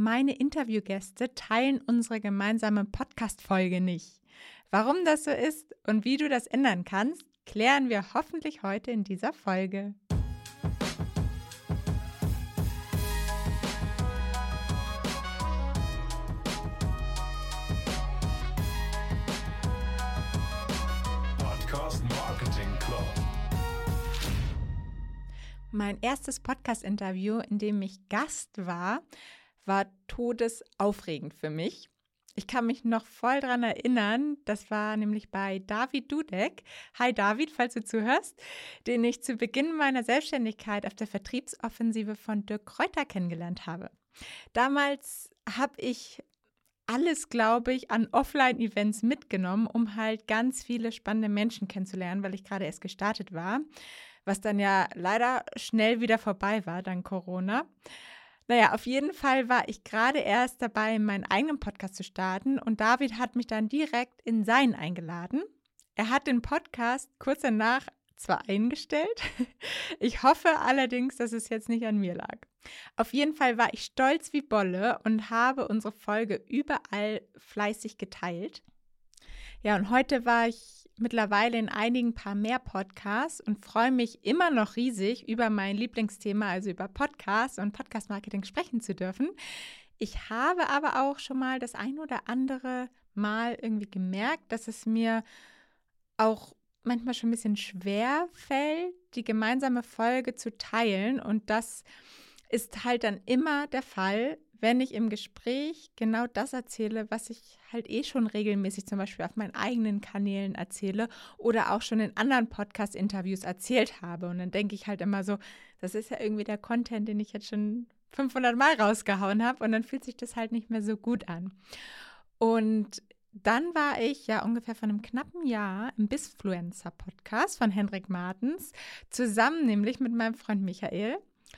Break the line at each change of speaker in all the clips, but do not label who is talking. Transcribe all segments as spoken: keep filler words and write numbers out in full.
meine Interviewgäste teilen unsere gemeinsame Podcast-Folge nicht. Warum das so ist und wie du das ändern kannst, klären wir hoffentlich heute in dieser Folge.
Podcast Marketing Club.
Mein erstes Podcast-Interview, in dem ich Gast war, war todesaufregend für mich. Ich kann mich noch voll daran erinnern, das war nämlich bei David Dudek. Hi David, falls du zuhörst, den ich zu Beginn meiner Selbstständigkeit auf der Vertriebsoffensive von Dirk Kräuter kennengelernt habe. Damals habe ich alles, glaube ich, an Offline-Events mitgenommen, um halt ganz viele spannende Menschen kennenzulernen, weil ich gerade erst gestartet war, was dann ja leider schnell wieder vorbei war, dank Corona. Naja, auf jeden Fall war ich gerade erst dabei, meinen eigenen Podcast zu starten und David hat mich dann direkt in seinen eingeladen. Er hat den Podcast kurz danach zwar eingestellt, ich hoffe allerdings, dass es jetzt nicht an mir lag. Auf jeden Fall war ich stolz wie Bolle und habe unsere Folge überall fleißig geteilt. Ja, und heute war ich mittlerweile in einigen paar mehr Podcasts und freue mich immer noch riesig, über mein Lieblingsthema, also über Podcasts und Podcast-Marketing sprechen zu dürfen. Ich habe aber auch schon mal das ein oder andere Mal irgendwie gemerkt, dass es mir auch manchmal schon ein bisschen schwer fällt, die gemeinsame Folge zu teilen. Und das ist halt dann immer der Fall, wenn ich im Gespräch genau das erzähle, was ich halt eh schon regelmäßig zum Beispiel auf meinen eigenen Kanälen erzähle oder auch schon in anderen Podcast-Interviews erzählt habe. Und dann denke ich halt immer so, das ist ja irgendwie der Content, den ich jetzt schon fünfhundert Mal rausgehauen habe und dann fühlt sich das halt nicht mehr so gut an. Und dann war ich ja ungefähr vor einem knappen Jahr im Bizfluencer-Podcast von Hendrik Martens, zusammen nämlich mit meinem Freund Michael.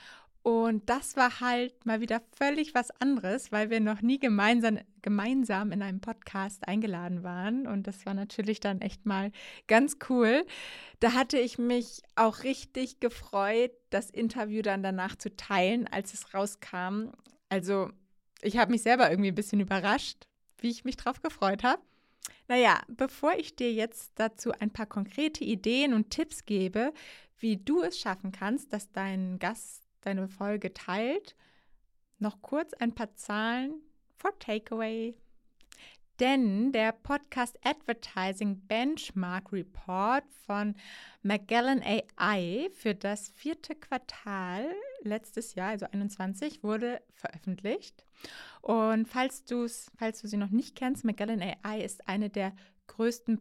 Und das war halt mal wieder völlig was anderes, weil wir noch nie gemeinsam, gemeinsam in einem Podcast eingeladen waren. Und das war natürlich dann echt mal ganz cool. Da hatte ich mich auch richtig gefreut, das Interview dann danach zu teilen, als es rauskam. Also ich habe mich selber irgendwie ein bisschen überrascht, wie ich mich drauf gefreut habe. Naja, bevor ich dir jetzt dazu ein paar konkrete Ideen und Tipps gebe, wie du es schaffen kannst, dass dein Gast deine Folge teilt, noch kurz ein paar Zahlen for Takeaway. Denn der Podcast Advertising Benchmark Report von Magellan A I für das vierte Quartal letztes Jahr, also einundzwanzig, wurde veröffentlicht. Und falls, du's, falls du sie noch nicht kennst, Magellan A I ist eine der größten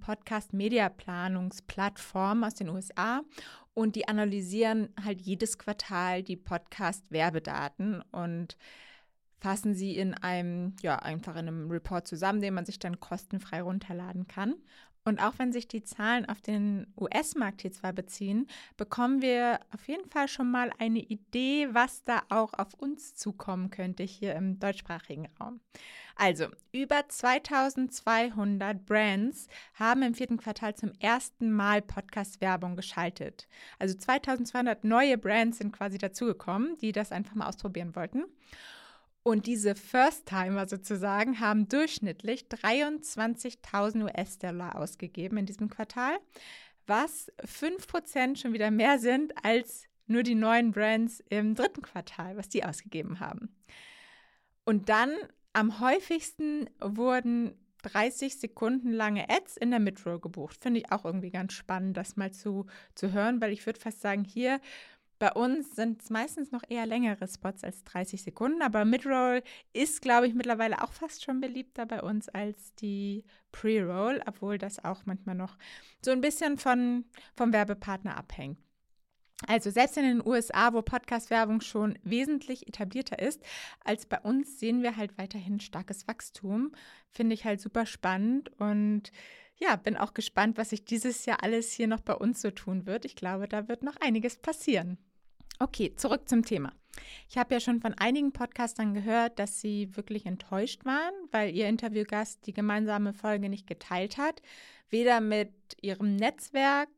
Podcast-Media-Planungsplattformen aus den U S A und die analysieren halt jedes Quartal die Podcast-Werbedaten und fassen sie in einem, ja, einfach in einem Report zusammen, den man sich dann kostenfrei runterladen kann. Und auch wenn sich die Zahlen auf den U S-Markt hier zwar beziehen, bekommen wir auf jeden Fall schon mal eine Idee, was da auch auf uns zukommen könnte hier im deutschsprachigen Raum. Also, über zweitausendzweihundert Brands haben im vierten Quartal zum ersten Mal Podcast-Werbung geschaltet. Also zweitausendzweihundert neue Brands sind quasi dazugekommen, die das einfach mal ausprobieren wollten. Und diese First-Timer sozusagen haben durchschnittlich dreiundzwanzigtausend U S-Dollar ausgegeben in diesem Quartal, was fünf Prozent schon wieder mehr sind als nur die neuen Brands im dritten Quartal, was die ausgegeben haben. Und dann am häufigsten wurden dreißig Sekunden lange Ads in der Midroll gebucht. Finde ich auch irgendwie ganz spannend, das mal zu, zu hören, weil ich würde fast sagen, hier bei uns sind es meistens noch eher längere Spots als dreißig Sekunden, aber Midroll ist, glaube ich, mittlerweile auch fast schon beliebter bei uns als die Pre-Roll, obwohl das auch manchmal noch so ein bisschen von, vom Werbepartner abhängt. Also selbst in den U S A, wo Podcast-Werbung schon wesentlich etablierter ist als bei uns, sehen wir halt weiterhin starkes Wachstum. Finde ich halt super spannend und ja, bin auch gespannt, was sich dieses Jahr alles hier noch bei uns so tun wird. Ich glaube, da wird noch einiges passieren. Okay, zurück zum Thema. Ich habe ja schon von einigen Podcastern gehört, dass sie wirklich enttäuscht waren, weil ihr Interviewgast die gemeinsame Folge nicht geteilt hat, weder mit ihrem Netzwerk,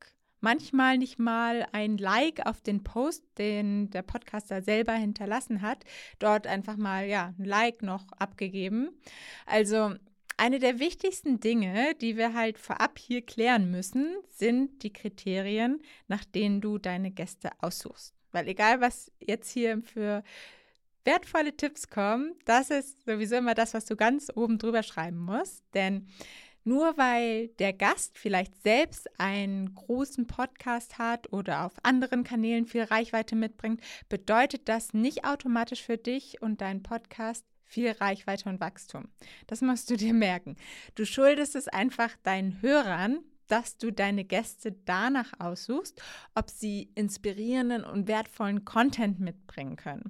manchmal nicht mal ein Like auf den Post, den der Podcaster selber hinterlassen hat, dort einfach mal ja ein Like noch abgegeben. Also eine der wichtigsten Dinge, die wir halt vorab hier klären müssen, sind die Kriterien, nach denen du deine Gäste aussuchst. Weil egal, was jetzt hier für wertvolle Tipps kommen, das ist sowieso immer das, was du ganz oben drüber schreiben musst. Denn nur weil der Gast vielleicht selbst einen großen Podcast hat oder auf anderen Kanälen viel Reichweite mitbringt, bedeutet das nicht automatisch für dich und deinen Podcast viel Reichweite und Wachstum. Das musst du dir merken. Du schuldest es einfach deinen Hörern, dass du deine Gäste danach aussuchst, ob sie inspirierenden und wertvollen Content mitbringen können.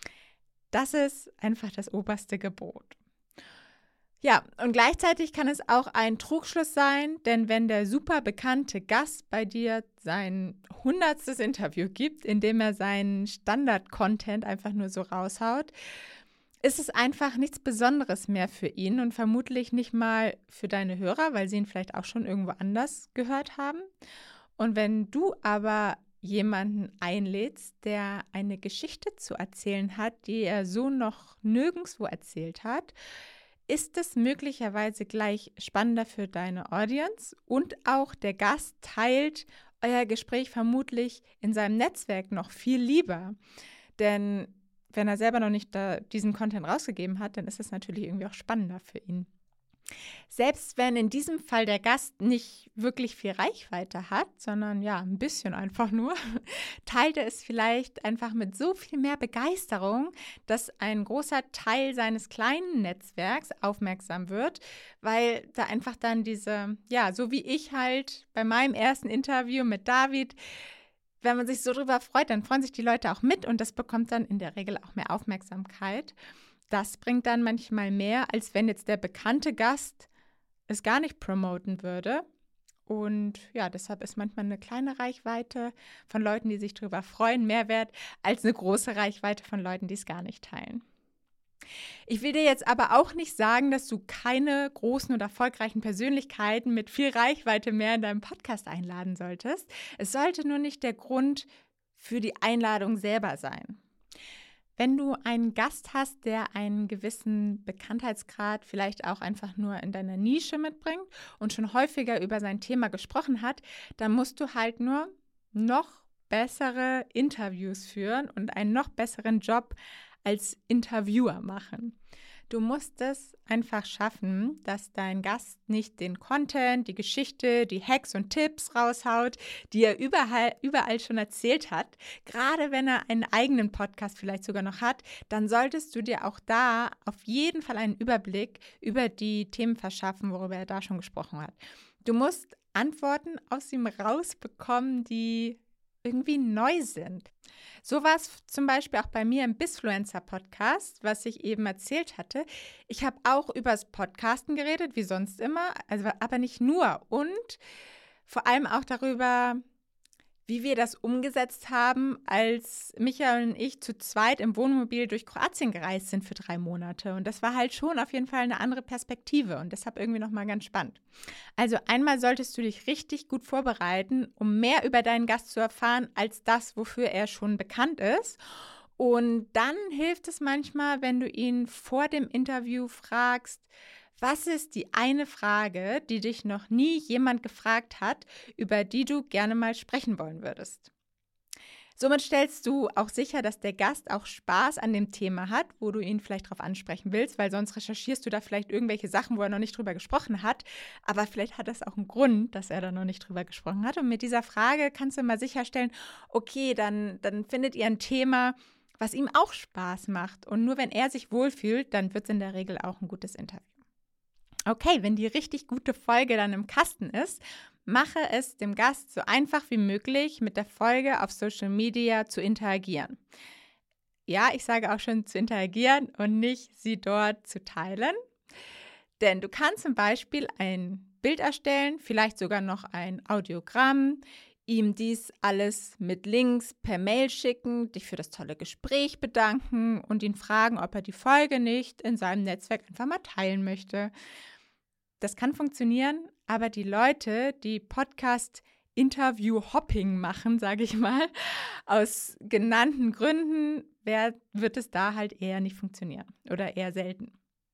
Das ist einfach das oberste Gebot. Ja, und gleichzeitig kann es auch ein Trugschluss sein, denn wenn der super bekannte Gast bei dir sein hundertstes Interview gibt, in dem er seinen Standard-Content einfach nur so raushaut, ist es einfach nichts Besonderes mehr für ihn und vermutlich nicht mal für deine Hörer, weil sie ihn vielleicht auch schon irgendwo anders gehört haben. Und wenn du aber jemanden einlädst, der eine Geschichte zu erzählen hat, die er so noch nirgendwo erzählt hat, ist es möglicherweise gleich spannender für deine Audience und auch der Gast teilt euer Gespräch vermutlich in seinem Netzwerk noch viel lieber. Denn wenn er selber noch nicht da diesen Content rausgegeben hat, dann ist es natürlich irgendwie auch spannender für ihn. Selbst wenn in diesem Fall der Gast nicht wirklich viel Reichweite hat, sondern ja, ein bisschen einfach nur, teilt er es vielleicht einfach mit so viel mehr Begeisterung, dass ein großer Teil seines kleinen Netzwerks aufmerksam wird, weil da einfach dann diese, ja, so wie ich halt bei meinem ersten Interview mit David, wenn man sich so drüber freut, dann freuen sich die Leute auch mit und das bekommt dann in der Regel auch mehr Aufmerksamkeit. Das bringt dann manchmal mehr, als wenn jetzt der bekannte Gast es gar nicht promoten würde. Und ja, deshalb ist manchmal eine kleine Reichweite von Leuten, die sich darüber freuen, mehr wert als eine große Reichweite von Leuten, die es gar nicht teilen. Ich will dir jetzt aber auch nicht sagen, dass du keine großen und erfolgreichen Persönlichkeiten mit viel Reichweite mehr in deinem Podcast einladen solltest. Es sollte nur nicht der Grund für die Einladung selber sein. Wenn du einen Gast hast, der einen gewissen Bekanntheitsgrad vielleicht auch einfach nur in deiner Nische mitbringt und schon häufiger über sein Thema gesprochen hat, dann musst du halt nur noch bessere Interviews führen und einen noch besseren Job als Interviewer machen. Du musst es einfach schaffen, dass dein Gast nicht den Content, die Geschichte, die Hacks und Tipps raushaut, die er überall, überall schon erzählt hat. Gerade wenn er einen eigenen Podcast vielleicht sogar noch hat, dann solltest du dir auch da auf jeden Fall einen Überblick über die Themen verschaffen, worüber er da schon gesprochen hat. Du musst Antworten aus ihm rausbekommen, die irgendwie neu sind. So war es zum Beispiel auch bei mir im Bizfluencer-Podcast, was ich eben erzählt hatte. Ich habe auch über das Podcasten geredet, wie sonst immer, also, aber nicht nur. Und vor allem auch darüber, wie wir das umgesetzt haben, als Michael und ich zu zweit im Wohnmobil durch Kroatien gereist sind für drei Monate. Und das war halt schon auf jeden Fall eine andere Perspektive und deshalb irgendwie nochmal ganz spannend. Also einmal solltest du dich richtig gut vorbereiten, um mehr über deinen Gast zu erfahren, als das, wofür er schon bekannt ist. Und dann hilft es manchmal, wenn du ihn vor dem Interview fragst, was ist die eine Frage, die dich noch nie jemand gefragt hat, über die du gerne mal sprechen wollen würdest? Somit stellst du auch sicher, dass der Gast auch Spaß an dem Thema hat, wo du ihn vielleicht darauf ansprechen willst, weil sonst recherchierst du da vielleicht irgendwelche Sachen, wo er noch nicht drüber gesprochen hat. Aber vielleicht hat das auch einen Grund, dass er da noch nicht drüber gesprochen hat. Und mit dieser Frage kannst du mal sicherstellen, okay, dann, dann findet ihr ein Thema, was ihm auch Spaß macht. Und nur wenn er sich wohlfühlt, dann wird es in der Regel auch ein gutes Interview. Okay, wenn die richtig gute Folge dann im Kasten ist, mache es dem Gast so einfach wie möglich, mit der Folge auf Social Media zu interagieren. Ja, ich sage auch schon zu interagieren und nicht sie dort zu teilen. Denn du kannst zum Beispiel ein Bild erstellen, vielleicht sogar noch ein Audiogramm, ihm dies alles mit Links per Mail schicken, dich für das tolle Gespräch bedanken und ihn fragen, ob er die Folge nicht in seinem Netzwerk einfach mal teilen möchte. Das kann funktionieren, aber die Leute, die Podcast Interview-Hopping machen, sage ich mal. Aus genannten Gründen wär, wird es da halt eher nicht funktionieren oder eher selten.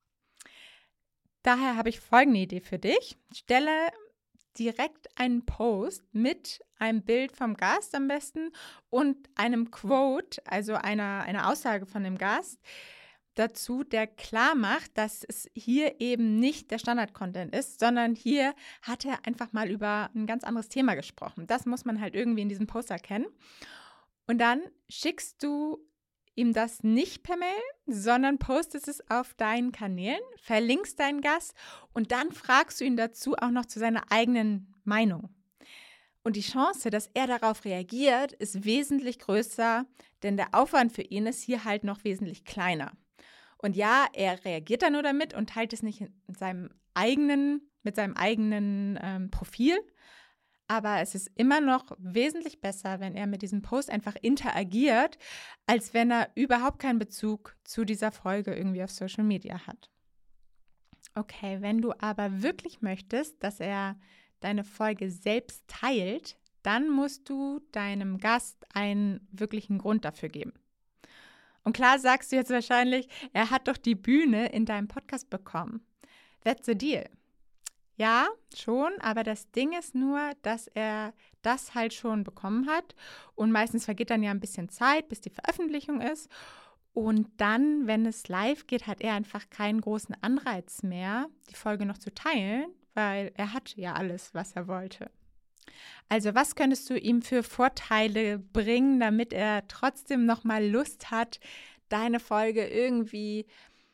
Daher habe ich folgende Idee für dich. Stelle direkt einen Post mit einem Bild vom Gast am besten und einem Quote, also einer, einer Aussage von dem Gast, dazu, der klar macht, dass es hier eben nicht der Standard-Content ist, sondern hier hat er einfach mal über ein ganz anderes Thema gesprochen. Das muss man halt irgendwie in diesem Post erkennen. Und dann schickst du ihm das nicht per Mail, sondern postest es auf deinen Kanälen, verlinkst deinen Gast und dann fragst du ihn dazu auch noch zu seiner eigenen Meinung. Und die Chance, dass er darauf reagiert, ist wesentlich größer, denn der Aufwand für ihn ist hier halt noch wesentlich kleiner. Und ja, er reagiert dann nur damit und teilt es nicht in seinem eigenen, mit seinem eigenen ähm, Profil. Aber es ist immer noch wesentlich besser, wenn er mit diesem Post einfach interagiert, als wenn er überhaupt keinen Bezug zu dieser Folge irgendwie auf Social Media hat. Okay, wenn du aber wirklich möchtest, dass er deine Folge selbst teilt, dann musst du deinem Gast einen wirklichen Grund dafür geben. Und klar sagst du jetzt wahrscheinlich, er hat doch die Bühne in deinem Podcast bekommen. That's the deal. Ja, schon, aber das Ding ist nur, dass er das halt schon bekommen hat und meistens vergeht dann ja ein bisschen Zeit, bis die Veröffentlichung ist und dann, wenn es live geht, hat er einfach keinen großen Anreiz mehr, die Folge noch zu teilen, weil er hat ja alles, was er wollte. Also was könntest du ihm für Vorteile bringen, damit er trotzdem nochmal Lust hat, deine Folge irgendwie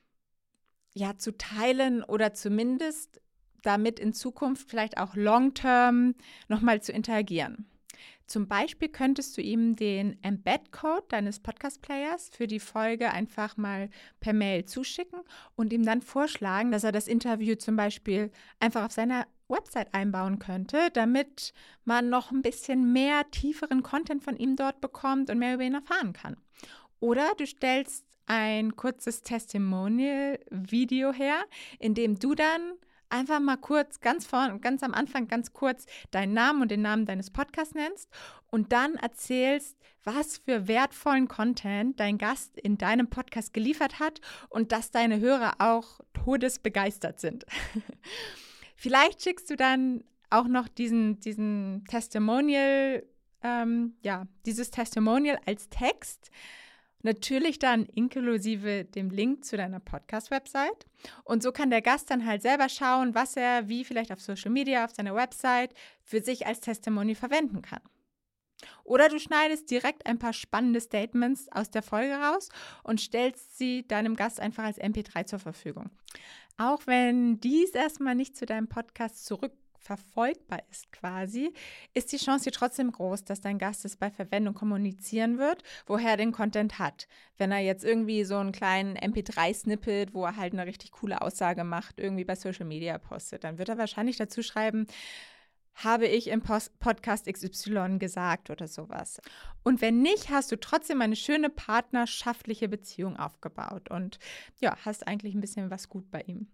ja, zu teilen oder zumindest damit in Zukunft vielleicht auch long-term nochmal zu interagieren? Zum Beispiel könntest du ihm den Embed-Code deines Podcast-Players für die Folge einfach mal per Mail zuschicken und ihm dann vorschlagen, dass er das Interview zum Beispiel einfach auf seiner Website einbauen könnte, damit man noch ein bisschen mehr tieferen Content von ihm dort bekommt und mehr über ihn erfahren kann. Oder du stellst ein kurzes Testimonial-Video her, in dem du dann einfach mal kurz, ganz vorne, ganz am Anfang, ganz kurz deinen Namen und den Namen deines Podcasts nennst und dann erzählst, was für wertvollen Content dein Gast in deinem Podcast geliefert hat und dass deine Hörer auch todesbegeistert sind. Vielleicht schickst du dann auch noch diesen, diesen Testimonial, ähm, ja, dieses Testimonial als Text. Natürlich dann inklusive dem Link zu deiner Podcast-Website. Und so kann der Gast dann halt selber schauen, was er wie vielleicht auf Social Media, auf seiner Website für sich als Testimony verwenden kann. Oder du schneidest direkt ein paar spannende Statements aus der Folge raus und stellst sie deinem Gast einfach als M P drei zur Verfügung. Auch wenn dies erstmal nicht zu deinem Podcast zurückverfolgbar ist quasi, ist die Chance hier trotzdem groß, dass dein Gast es bei Verwendung kommunizieren wird, woher er den Content hat. Wenn er jetzt irgendwie so einen kleinen M P drei Snippet, wo er halt eine richtig coole Aussage macht, irgendwie bei Social Media postet, dann wird er wahrscheinlich dazu schreiben, habe ich im Post- Podcast X Y gesagt oder sowas. Und wenn nicht, hast du trotzdem eine schöne partnerschaftliche Beziehung aufgebaut und ja, hast eigentlich ein bisschen was gut bei ihm.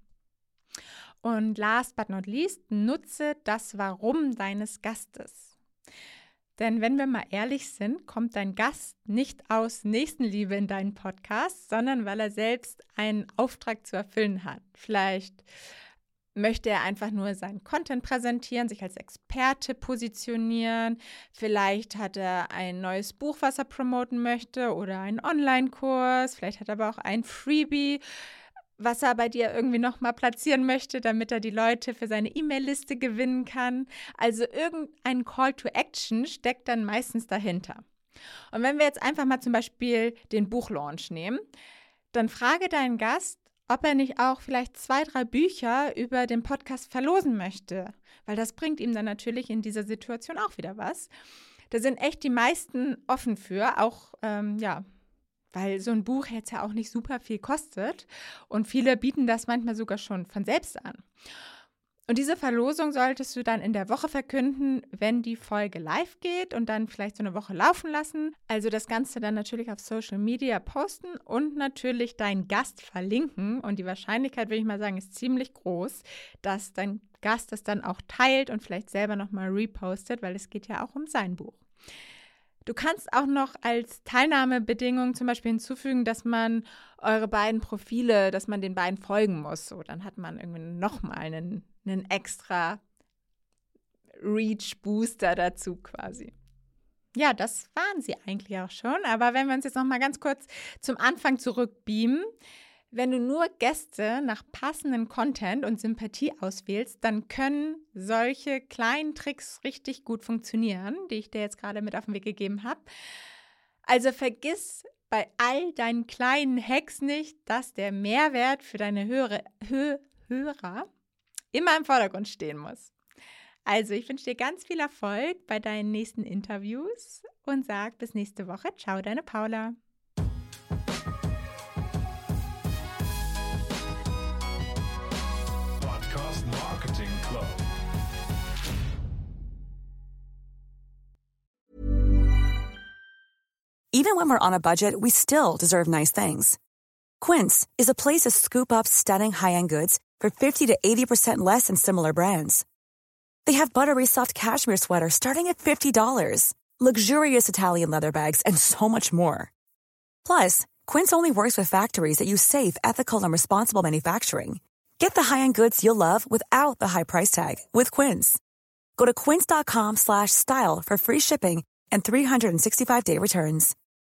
Und last but not least, nutze das Warum deines Gastes. Denn wenn wir mal ehrlich sind, kommt dein Gast nicht aus Nächstenliebe in deinen Podcast, sondern weil er selbst einen Auftrag zu erfüllen hat. Vielleicht möchte er einfach nur seinen Content präsentieren, sich als Experte positionieren. Vielleicht hat er ein neues Buch, was er promoten möchte oder einen Online-Kurs. Vielleicht hat er aber auch ein Freebie, was er bei dir irgendwie nochmal platzieren möchte, damit er die Leute für seine E-Mail-Liste gewinnen kann. Also irgendein Call to Action steckt dann meistens dahinter. Und wenn wir jetzt einfach mal zum Beispiel den Buchlaunch nehmen, dann frage deinen Gast, ob er nicht auch vielleicht zwei, drei Bücher über den Podcast verlosen möchte, weil das bringt ihm dann natürlich in dieser Situation auch wieder was. Da sind echt die meisten offen für, auch, ähm, ja, weil so ein Buch jetzt ja auch nicht super viel kostet und viele bieten das manchmal sogar schon von selbst an. Und diese Verlosung solltest du dann in der Woche verkünden, wenn die Folge live geht und dann vielleicht so eine Woche laufen lassen. Also das Ganze dann natürlich auf Social Media posten und natürlich deinen Gast verlinken. Und die Wahrscheinlichkeit, würde ich mal sagen, ist ziemlich groß, dass dein Gast das dann auch teilt und vielleicht selber nochmal repostet, weil es geht ja auch um sein Buch. Du kannst auch noch als Teilnahmebedingung zum Beispiel hinzufügen, dass man eure beiden Profile, dass man den beiden folgen muss. So, dann hat man irgendwie nochmal einen, einen extra Reach-Booster dazu quasi. Ja, das waren sie eigentlich auch schon. Aber wenn wir uns jetzt nochmal ganz kurz zum Anfang zurückbeamen, wenn du nur Gäste nach passenden Content und Sympathie auswählst, dann können solche kleinen Tricks richtig gut funktionieren, die ich dir jetzt gerade mit auf den Weg gegeben habe. Also vergiss bei all deinen kleinen Hacks nicht, dass der Mehrwert für deine Hörer, Hö, Hörer immer im Vordergrund stehen muss. Also ich wünsche dir ganz viel Erfolg bei deinen nächsten Interviews und sag bis nächste Woche. Ciao, deine Paula.
Even when we're on a budget, we still deserve nice things. Quince is a place to scoop up stunning high-end goods for fifty to eighty percent less than similar brands. They have buttery soft cashmere sweaters starting at fifty dollars, luxurious Italian leather bags, and so much more. Plus, Quince only works with factories that use safe, ethical, and responsible manufacturing. Get the high-end goods you'll love without the high price tag with Quince. Go to quince.com slash style for free shipping and three sixty-five day returns.